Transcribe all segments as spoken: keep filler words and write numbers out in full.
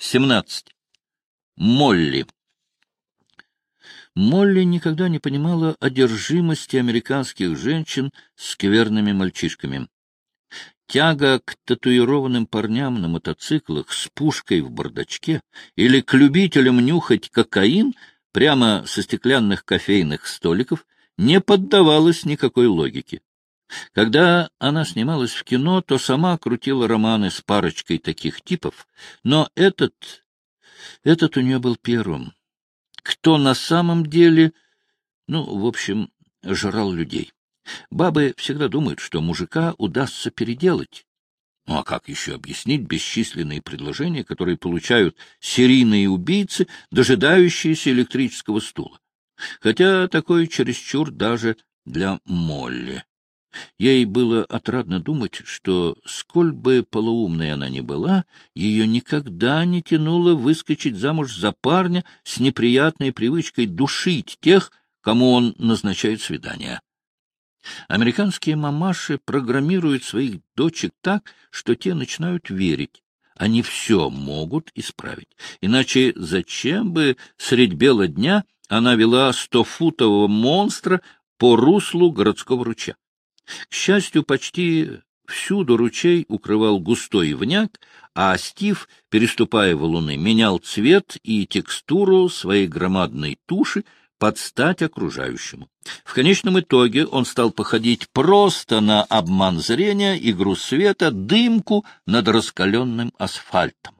семнадцать. Молли. Молли никогда не понимала одержимости американских женщин скверными мальчишками. Тяга к татуированным парням на мотоциклах с пушкой в бардачке или к любителям нюхать кокаин прямо со стеклянных кофейных столиков не поддавалась никакой логике. Когда она снималась в кино, то сама крутила романы с парочкой таких типов, но этот, этот у нее был первым. Кто на самом деле, ну, в общем, жрал людей. Бабы всегда думают, что мужика удастся переделать. Ну, а как еще объяснить бесчисленные предложения, которые получают серийные убийцы, дожидающиеся электрического стула? Хотя такое чересчур даже для Молли. Ей было отрадно думать, что, сколь бы полоумной она ни была, ее никогда не тянуло выскочить замуж за парня с неприятной привычкой душить тех, кому он назначает свидания. Американские мамаши программируют своих дочек так, что те начинают верить. Они все могут исправить. Иначе зачем бы средь бела дня она вела стофутового монстра по руслу городского ручья? К счастью, почти всюду ручей укрывал густой ивняк, а Стив, переступая валуны, менял цвет и текстуру своей громадной туши под стать окружающему. В конечном итоге он стал походить просто на обман зрения, игру света, дымку над раскаленным асфальтом.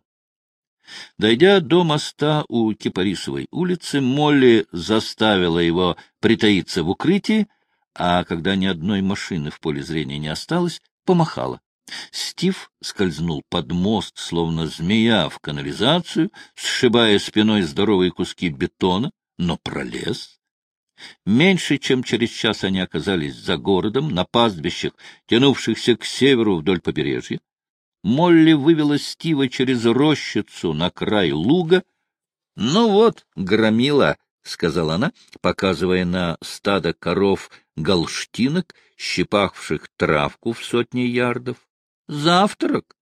Дойдя до моста у Кипарисовой улицы, Молли заставила его притаиться в укрытии, а когда ни одной машины в поле зрения не осталось, помахала. Стив скользнул под мост, словно змея в канализацию, сшибая спиной здоровые куски бетона, но пролез. Меньше чем через час они оказались за городом, на пастбищах, тянувшихся к северу вдоль побережья. Молли вывела Стива через рощицу на край луга. — Ну вот, громила, — сказала она, показывая на стадо коров-галштинок, щипавших травку в сотни ярдов. — Завтрак!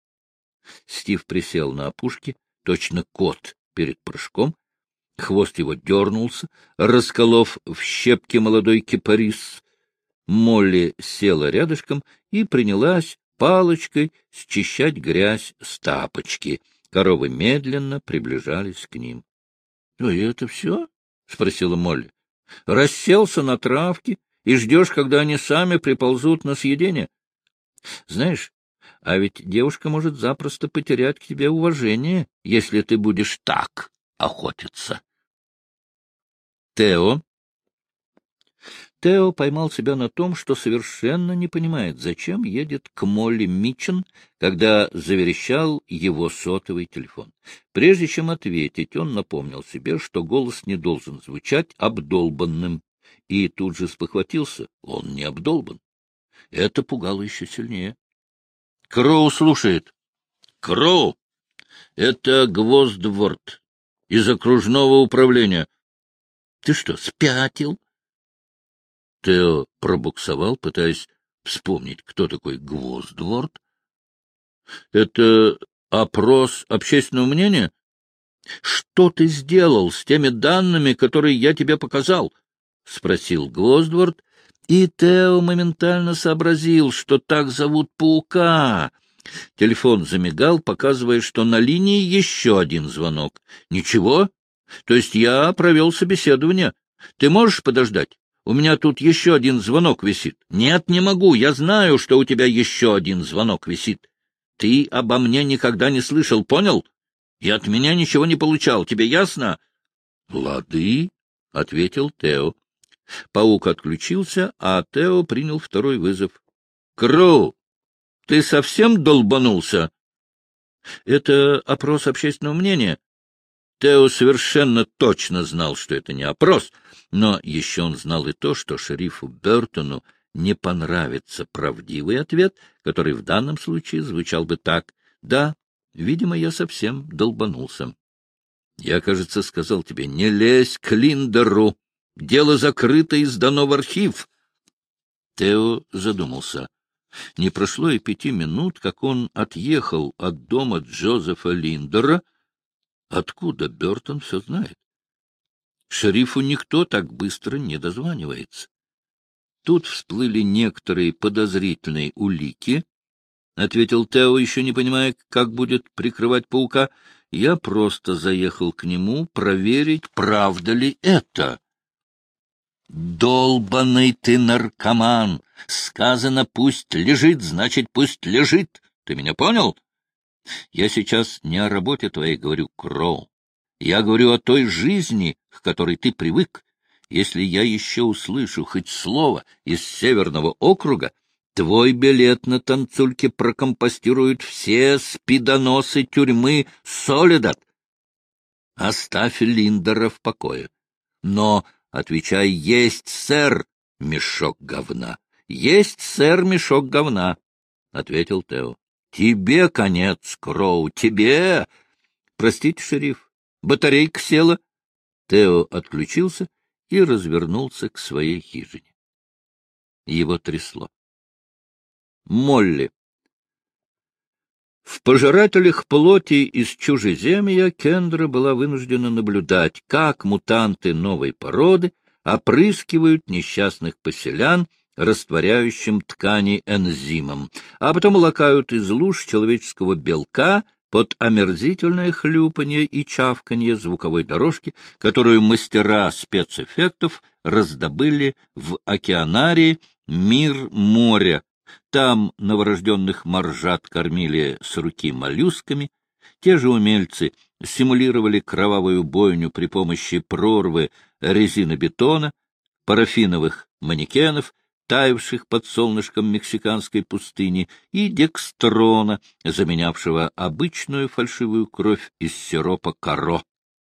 Стив присел на опушке, точно кот перед прыжком. Хвост его дернулся, расколов в щепки молодой кипарис. Молли села рядышком и принялась палочкой счищать грязь с тапочки. Коровы медленно приближались к ним. — Ну и это все? — спросила Молли. — Расселся на травке и ждешь, когда они сами приползут на съедение? Знаешь, а ведь девушка может запросто потерять к тебе уважение, если ты будешь так охотиться. Тео. Тео поймал себя на том, что совершенно не понимает, зачем едет к Молли Митчен, когда заверещал его сотовый телефон. Прежде чем ответить, он напомнил себе, что голос не должен звучать обдолбанным, и тут же спохватился — он не обдолбан. Это пугало еще сильнее. — Кроу слушает. — Кроу! Это Гвоздворт из окружного управления. — Ты что, спятил? Тео пробуксовал, пытаясь вспомнить, кто такой Гвоздворт. — Это опрос общественного мнения? — Что ты сделал с теми данными, которые я тебе показал? — спросил Гвоздворт, и Тео моментально сообразил, что так зовут паука. Телефон замигал, показывая, что на линии еще один звонок. — Ничего? То есть я провел собеседование. Ты можешь подождать? У меня тут еще один звонок висит. — Нет, не могу. Я знаю, что у тебя еще один звонок висит. Ты обо мне никогда не слышал, понял? И от меня ничего не получал. Тебе ясно? — Лады, — ответил Тео. Паук отключился, а Тео принял второй вызов. — Кроу, ты совсем долбанулся? — Это опрос общественного мнения. Тео совершенно точно знал, что это не опрос, но еще он знал и то, что шерифу Бертону не понравится правдивый ответ, который в данном случае звучал бы так: «Да, видимо, я совсем долбанулся. Я, кажется, сказал тебе, не лезь к Линдеру. Дело закрыто и сдано в архив». Тео задумался. Не прошло и пяти минут, как он отъехал от дома Джозефа Линдера. Откуда Бертон все знает? Шерифу никто так быстро не дозванивается. Тут всплыли некоторые подозрительные улики, — ответил Тео, еще не понимая, как будет прикрывать паука. — Я просто заехал к нему проверить, правда ли это. — Долбаный ты наркоман! Сказано, пусть лежит, значит, пусть лежит. Ты меня понял? Я сейчас не о работе твоей говорю, Кроу. Я говорю о той жизни, к которой ты привык. Если я еще услышу хоть слово из Северного округа, твой билет на танцульке прокомпостируют все спидоносы тюрьмы Солидат. Оставь Линдера в покое. Но, отвечай, есть, сэр, мешок говна. Есть, сэр, мешок говна, — ответил Тео. Тебе конец, Кроу, тебе! Простите, шериф, батарейка села. Тео отключился и развернулся к своей хижине. Его трясло. Молли. В пожирателях плоти из чужеземья Кендра была вынуждена наблюдать, как мутанты новой породы опрыскивают несчастных поселян растворяющим ткани энзимом, а потом лакают из луж человеческого белка под омерзительное хлюпанье и чавканье звуковой дорожки, которую мастера спецэффектов раздобыли в океанарии «Мир моря». Там новорожденных моржат кормили с руки моллюсками. Те же умельцы симулировали кровавую бойню при помощи прорвы резинобетона, парафиновых манекенов, таявших под солнышком мексиканской пустыни, и декстрона, заменявшего обычную фальшивую кровь из сиропа каро.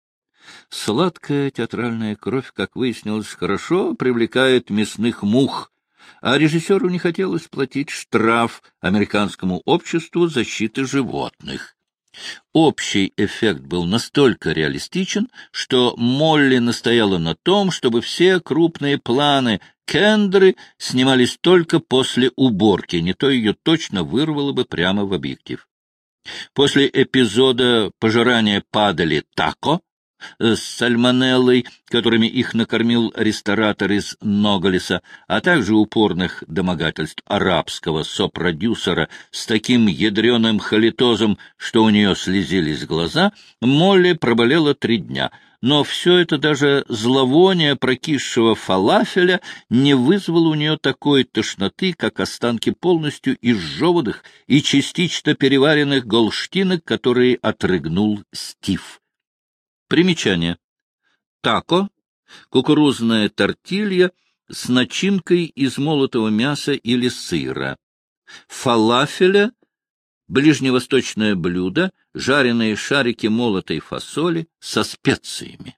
Сладкая театральная кровь, как выяснилось, хорошо привлекает мясных мух, а режиссеру не хотелось платить штраф Американскому обществу защиты животных. Общий эффект был настолько реалистичен, что Молли настояла на том, чтобы все крупные планы Кендры снимались только после уборки, не то ее точно вырвало бы прямо в объектив. После эпизода пожирания падали тако с сальмонеллой, которыми их накормил ресторатор из Ногалеса, а также упорных домогательств арабского сопродюсера с таким ядреным халитозом, что у нее слезились глаза, Молли проболела три дня. Но все это, даже зловоние прокисшего фалафеля, не вызвало у нее такой тошноты, как останки полностью изжеванных и частично переваренных голштинок, которые отрыгнул Стив. Примечание. Тако — кукурузная тортилья с начинкой из молотого мяса или сыра. Фалафеля — ближневосточное блюдо, жареные шарики молотой фасоли со специями.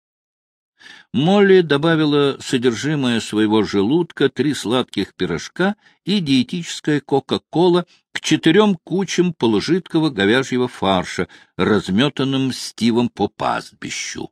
Молли добавила содержимое своего желудка, три сладких пирожка и диетическая кока-кола к четырем кучам полужидкого говяжьего фарша, разметанным Стивом по пастбищу.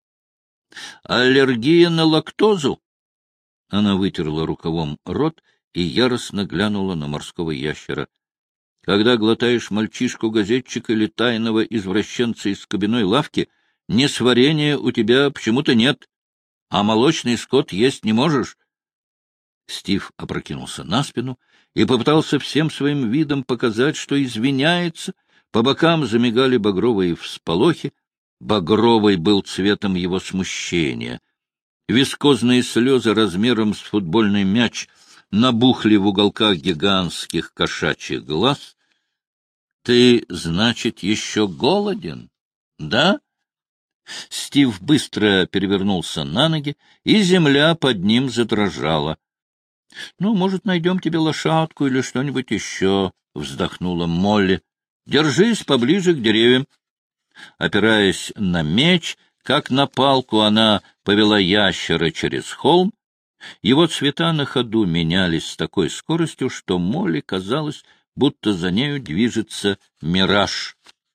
«Аллергия на лактозу?» Она вытерла рукавом рот и яростно глянула на морского ящера. «Когда глотаешь мальчишку-газетчика или тайного извращенца из кабиной лавки, несварения у тебя почему-то нет, а молочный скот есть не можешь». Стив опрокинулся на спину и попытался всем своим видом показать, что извиняется. По бокам замигали багровые всполохи. Багровый был цветом его смущения. Вискозные слезы размером с футбольный мяч набухли в уголках гигантских кошачьих глаз. — Ты, значит, еще голоден, да? Стив быстро перевернулся на ноги, и земля под ним задрожала. — Ну, может, найдем тебе лошадку или что-нибудь еще, — вздохнула Молли. — Держись поближе к деревьям. Опираясь на меч, как на палку, она повела ящера через холм. Его цвета на ходу менялись с такой скоростью, что Молли казалось, будто за нею движется мираж.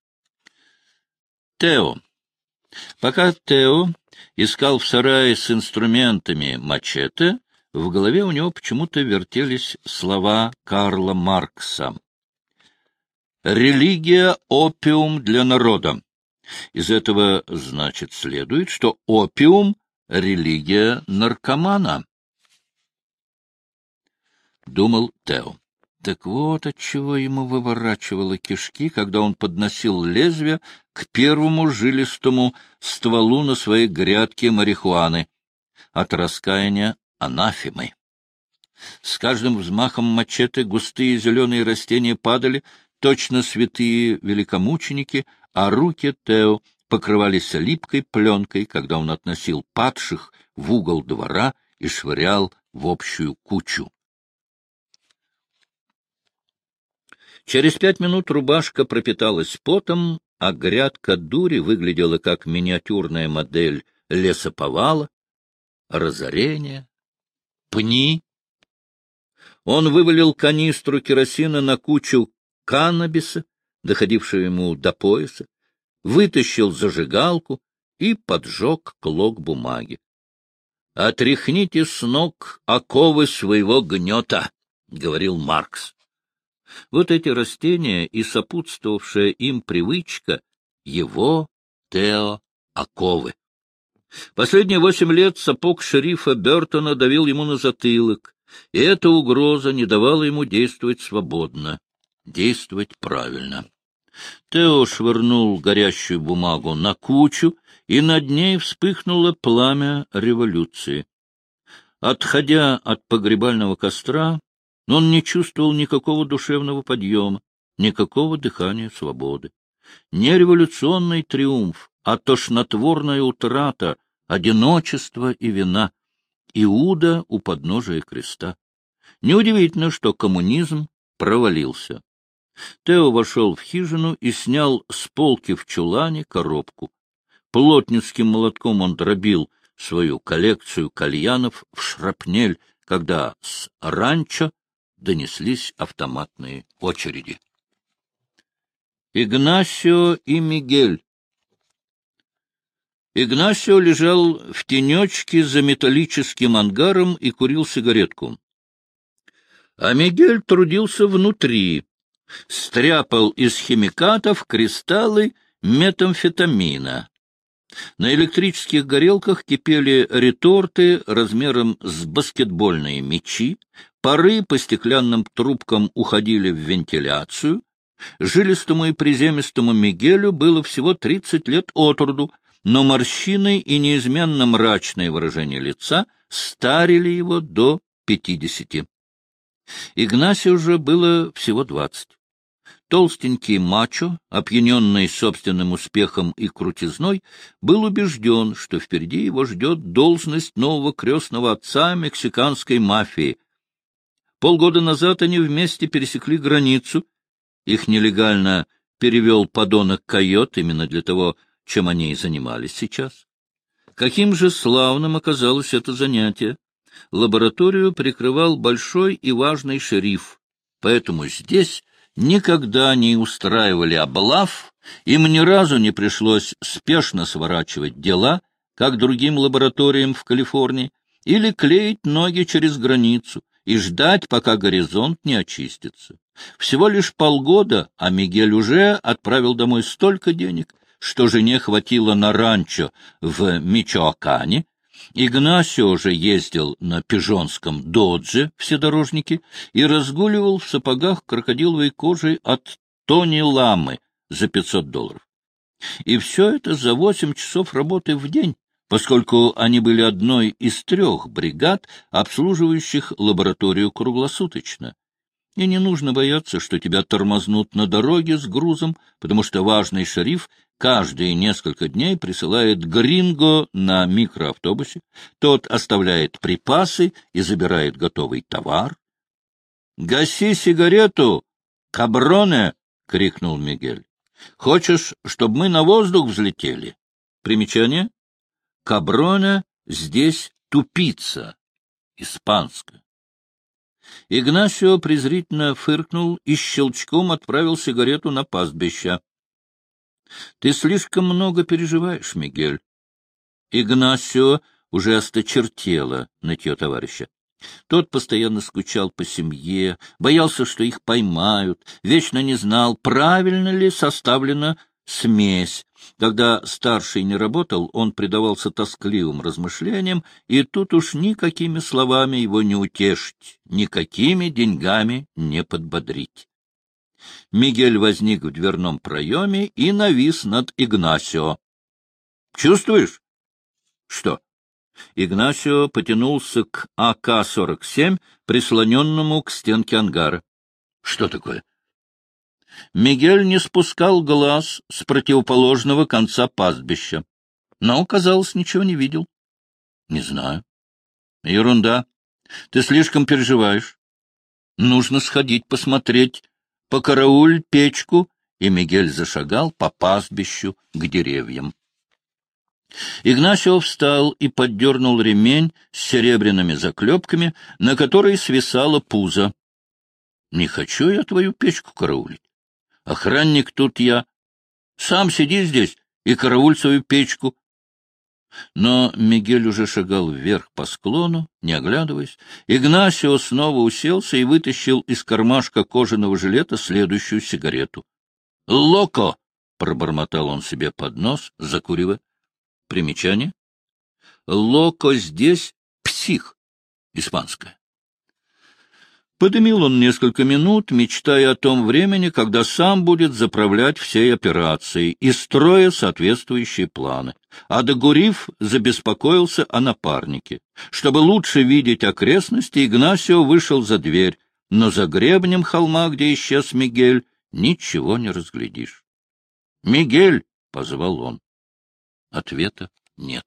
Тео. Пока Тео искал в сарае с инструментами мачете, в голове у него почему-то вертелись слова Карла Маркса. «Религия — опиум для народа. Из этого, значит, следует, что опиум — религия наркомана. Думал Тео. Так вот отчего ему выворачивало кишки, когда он подносил лезвие к первому жилистому стволу на своей грядке марихуаны. От раскаяния анафемы. С каждым взмахом мачете густые зеленые растения падали, точно святые великомученики, а руки Тео покрывались липкой пленкой, когда он относил падших в угол двора и швырял в общую кучу. Через пять минут рубашка пропиталась потом, а грядка дури выглядела как миниатюрная модель лесоповала. Разорение, пни. Он вывалил канистру керосина на кучу каннабиса, доходившую ему до пояса, вытащил зажигалку и поджег клок бумаги. — Отряхните с ног оковы своего гнета, — говорил Маркс. Вот эти растения и сопутствовавшая им привычка — его, Тео, оковы. Последние восемь лет сапог шерифа Бертона давил ему на затылок, и эта угроза не давала ему действовать свободно, действовать правильно. Тео швырнул горящую бумагу на кучу, и над ней вспыхнуло пламя революции. Отходя от погребального костра, он не чувствовал никакого душевного подъема, никакого дыхания свободы. Не революционный триумф, а тошнотворная утрата, одиночество и вина, Иуда у подножия креста. Неудивительно, что коммунизм провалился. Тео вошел в хижину и снял с полки в чулане коробку. Плотницким молотком он дробил свою коллекцию кальянов в шрапнель, когда с ранчо донеслись автоматные очереди. Игнасио и Мигель. Игнасио лежал в тенечке за металлическим ангаром и курил сигаретку. А Мигель трудился внутри, стряпал из химикатов кристаллы метамфетамина. На электрических горелках кипели реторты размером с баскетбольные мячи, пары по стеклянным трубкам уходили в вентиляцию. Жилистому и приземистому Мигелю было всего тридцать лет от роду, но морщины и неизменно мрачное выражение лица старили его до пятидесяти. Игнасию же было всего двадцать. Толстенький мачо, опьяненный собственным успехом и крутизной, был убежден, что впереди его ждет должность нового крестного отца мексиканской мафии. Полгода назад они вместе пересекли границу. Их нелегально перевел подонок Койот именно для того, чем они и занимались сейчас. Каким же славным оказалось это занятие! Лабораторию прикрывал большой и важный шериф, поэтому здесь никогда не устраивали облав, им ни разу не пришлось спешно сворачивать дела, как другим лабораториям в Калифорнии, или клеить ноги через границу и ждать, пока горизонт не очистится. Всего лишь полгода, а Мигель уже отправил домой столько денег, что жене хватило на ранчо в Мичоакане. Игнасио же ездил на пижонском додже вседорожнике и разгуливал в сапогах крокодиловой кожи от Тони Ламы за пятьсот долларов. И все это за восемь часов работы в день, поскольку они были одной из трех бригад, обслуживающих лабораторию круглосуточно. И не нужно бояться, что тебя тормознут на дороге с грузом, потому что важный шериф каждые несколько дней присылает гринго на микроавтобусе, тот оставляет припасы и забирает готовый товар. — Гаси сигарету, каброне! — крикнул Мигель. — Хочешь, чтобы мы на воздух взлетели? Примечание. Каброне здесь тупица, испанская. Игнасио презрительно фыркнул и щелчком отправил сигарету на пастбище. — Ты слишком много переживаешь, Мигель. Игнасио уже осточертело нытье товарища. Тот постоянно скучал по семье, боялся, что их поймают, вечно не знал, правильно ли составлена смесь. Когда старший не работал, он предавался тоскливым размышлениям, и тут уж никакими словами его не утешить, никакими деньгами не подбодрить. Мигель возник в дверном проеме и навис над Игнасио. — Чувствуешь? — Что? Игнасио потянулся к А К сорок семь, прислоненному к стенке ангара. — Что такое? Мигель не спускал глаз с противоположного конца пастбища, но, казалось, ничего не видел. — Не знаю. — Ерунда. Ты слишком переживаешь. Нужно сходить посмотреть, покарауль печку, и Мигель зашагал по пастбищу к деревьям. Игнасио встал и поддернул ремень с серебряными заклепками, на которой свисало пузо. — Не хочу я твою печку караулить. Охранник тут я. Сам сиди здесь и карауль свою печку. Но Мигель уже шагал вверх по склону, не оглядываясь. Игнасио снова уселся и вытащил из кармашка кожаного жилета следующую сигарету. — Локо! — пробормотал он себе под нос, закуривая. Примечание. Локо здесь псих. Испанское. Подымил он несколько минут, мечтая о том времени, когда сам будет заправлять всей операцией и строя соответствующие планы. А докурив, забеспокоился о напарнике. Чтобы лучше видеть окрестности, Игнасио вышел за дверь, но за гребнем холма, где исчез Мигель, ничего не разглядишь. — Мигель! — позвал он. Ответа нет.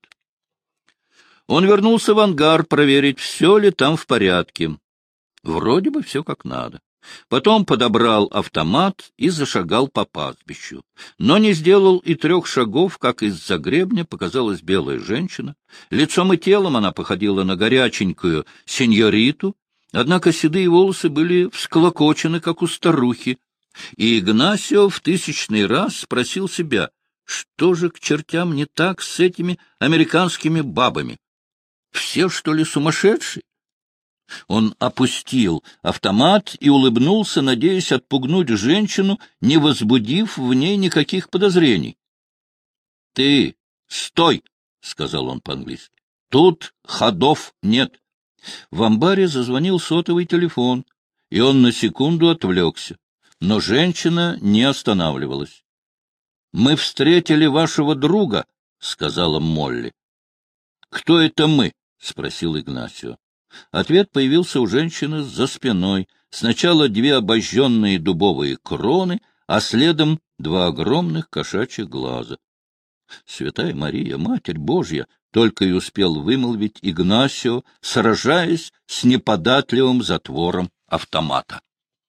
Он вернулся в ангар проверить, все ли там в порядке. Вроде бы все как надо. Потом подобрал автомат и зашагал по пастбищу. Но не сделал и трех шагов, как из-за гребня показалась белая женщина. Лицом и телом она походила на горяченькую сеньориту, однако седые волосы были всклокочены, как у старухи. И Игнасио в тысячный раз спросил себя, что же к чертям не так с этими американскими бабами? Все, что ли, сумасшедшие? Он опустил автомат и улыбнулся, надеясь отпугнуть женщину, не возбудив в ней никаких подозрений. — Ты стой! — сказал он по-английски. — Тут ходов нет. В амбаре зазвонил сотовый телефон, и он на секунду отвлекся. Но женщина не останавливалась. — Мы встретили вашего друга, — сказала Молли. — Кто это мы? — спросил Игнасио. Ответ появился у женщины за спиной. Сначала две обожженные дубовые кроны, а следом два огромных кошачьих глаза. Святая Мария, Матерь Божья, только и успел вымолвить Игнасио, сражаясь с неподатливым затвором автомата.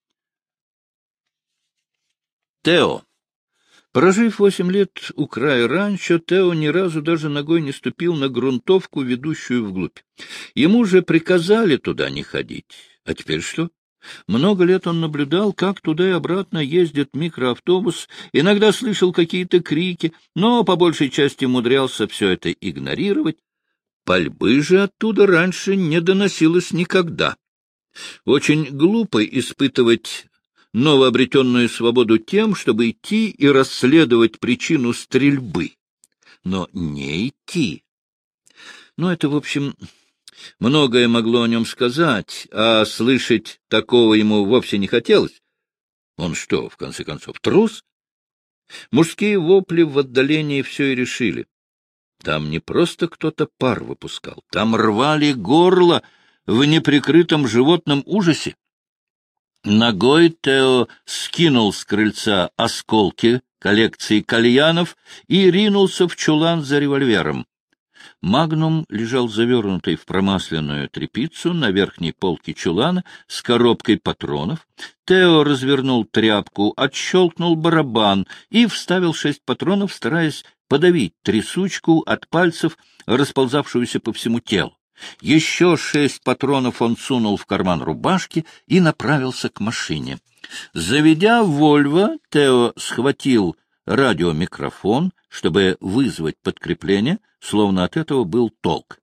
Тео. Прожив восемь лет у края ранчо, Тео ни разу даже ногой не ступил на грунтовку, ведущую вглубь. Ему же приказали туда не ходить. А теперь что? Много лет он наблюдал, как туда и обратно ездит микроавтобус, иногда слышал какие-то крики, но по большей части умудрялся все это игнорировать. Пальбы же оттуда раньше не доносилось никогда. Очень глупо испытывать новообретенную свободу тем, чтобы идти и расследовать причину стрельбы. Но не идти. Ну, это, в общем, многое могло о нем сказать, а слышать такого ему вовсе не хотелось. Он что, в конце концов, трус? Мужские вопли в отдалении все и решили. Там не просто кто-то пар выпускал, там рвали горло в неприкрытом животном ужасе. Ногой Тео скинул с крыльца осколки коллекции кальянов и ринулся в чулан за револьвером. Магнум лежал завернутый в промасленную тряпицу на верхней полке чулана с коробкой патронов. Тео развернул тряпку, отщелкнул барабан и вставил шесть патронов, стараясь подавить трясучку от пальцев, расползавшуюся по всему телу. Еще шесть патронов он сунул в карман рубашки и направился к машине. Заведя «Вольво», Тео схватил радиомикрофон, чтобы вызвать подкрепление, словно от этого был толк.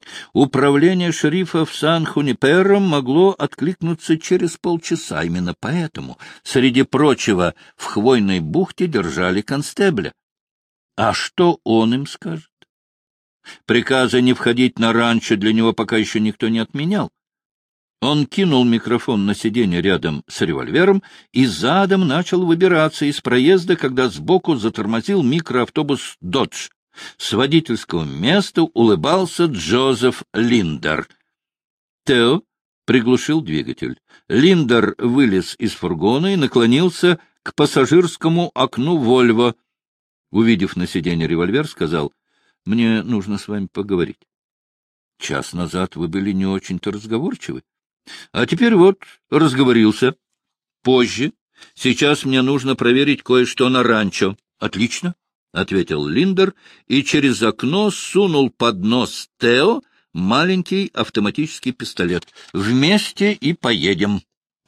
Управление шерифа в Сан-Хуниперо могло откликнуться через полчаса. Именно поэтому, среди прочего, в Хвойной бухте держали констебля. А что он им скажет? Приказа не входить на ранчо для него пока еще никто не отменял. Он кинул микрофон на сиденье рядом с револьвером и задом начал выбираться из проезда, когда сбоку затормозил микроавтобус «Додж». С водительского места улыбался Джозеф Линдер. Тео приглушил двигатель. Линдер вылез из фургона и наклонился к пассажирскому окну «Вольво». Увидев на сиденье револьвер, сказал: «Мне нужно с вами поговорить. Час назад вы были не очень-то разговорчивы. А теперь вот разговорился. Позже. Сейчас мне нужно проверить кое-что на ранчо». «Отлично», — ответил Линдер и через окно сунул под нос Тео маленький автоматический пистолет. «Вместе и поедем».